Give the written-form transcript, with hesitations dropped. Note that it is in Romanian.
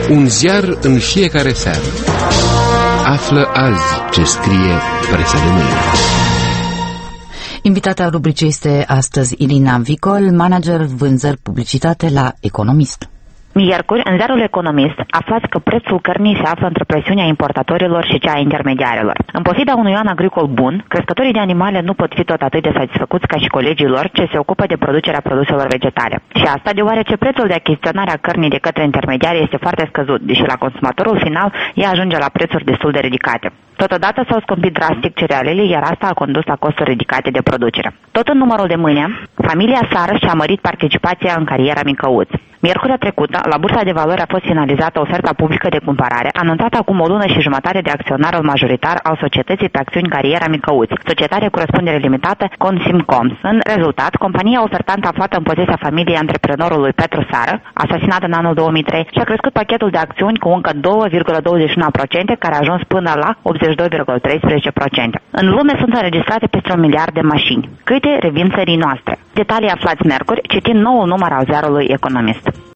Un ziar în fiecare seară. Află azi ce scrie presa de mâine. Invitata rubricii este astăzi Irina Vicol, manager vânzări publicitate la Economist. Miercuri, în ziarul Economist, aflați că prețul cărnii se află între presiunea importatorilor și cea a intermediarilor. În pofida unui an agricol bun, crescătorii de animale nu pot fi tot atât de satisfăcuți ca și colegii lor ce se ocupă de producerea produselor vegetale. Și asta deoarece prețul de achiziționare a cărnii de către intermediari este foarte scăzut, deși la consumatorul final ea ajunge la prețuri destul de ridicate. Totodată s-au scumpit drastic cerealele, iar asta a condus la costuri ridicate de producere. Tot în numărul de mâine, familia Sară și-a mărit participația în cariera Micăuț. Miercurea trecută, la Bursa de Valori a fost finalizată oferta publică de cumpărare, anunțată acum o lună și jumătate de acționarul majoritar al societății pe acțiuni Cariera Micăuț, societate cu răspundere limitată Consimcoms. În rezultat, compania ofertantă aflată în posesia familiei antreprenorului Petru Sară, asasinat în anul 2003, și-a crescut pachetul de acțiuni cu încă 2,21%, care a ajuns până la 82,13%. În lume sunt înregistrate peste 1 miliard de mașini. Câte revin țării noastre? Detalii aflați miercuri, citind noul număr al ziarului Economist.